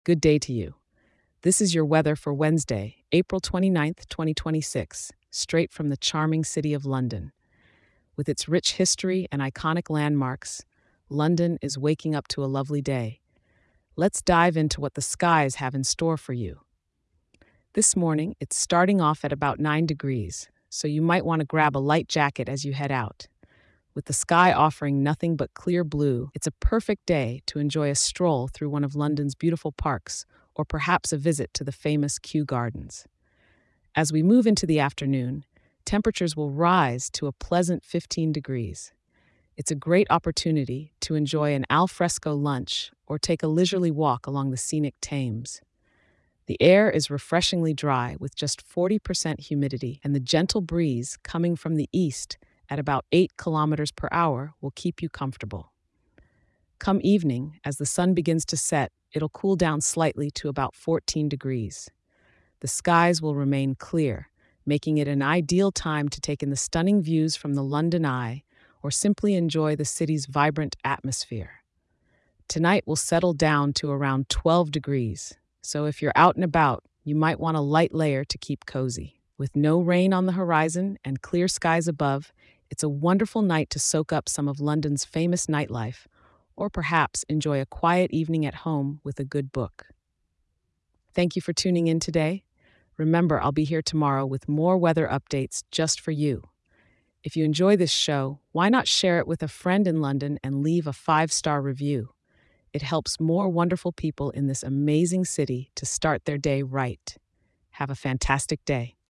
Good day to you. This is your weather for Wednesday, April 29th, 2026, straight from the charming city of London. With its rich history and iconic landmarks, London is waking up to a lovely day. Let's dive into what the skies have in store for you. This morning, it's starting off at about 9 degrees, so you might want to grab a light jacket as you head out. With the sky offering nothing but clear blue, it's a perfect day to enjoy a stroll through one of London's beautiful parks, or perhaps a visit to the famous Kew Gardens. As we move into the afternoon, temperatures will rise to a pleasant 15 degrees. It's a great opportunity to enjoy an al fresco lunch or take a leisurely walk along the scenic Thames. The air is refreshingly dry with just 40% humidity, and the gentle breeze coming from the east at about 8 kilometers per hour will keep you comfortable. Come evening, as the sun begins to set, it'll cool down slightly to about 14 degrees. The skies will remain clear, making it an ideal time to take in the stunning views from the London Eye or simply enjoy the city's vibrant atmosphere. Tonight will settle down to around 12 degrees, so if you're out and about, you might want a light layer to keep cozy. With no rain on the horizon and clear skies above, it's a wonderful night to soak up some of London's famous nightlife, or perhaps enjoy a quiet evening at home with a good book. Thank you for tuning in today. Remember, I'll be here tomorrow with more weather updates just for you. If you enjoy this show, why not share it with a friend in London and leave a 5-star review? It helps more wonderful people in this amazing city to start their day right. Have a fantastic day.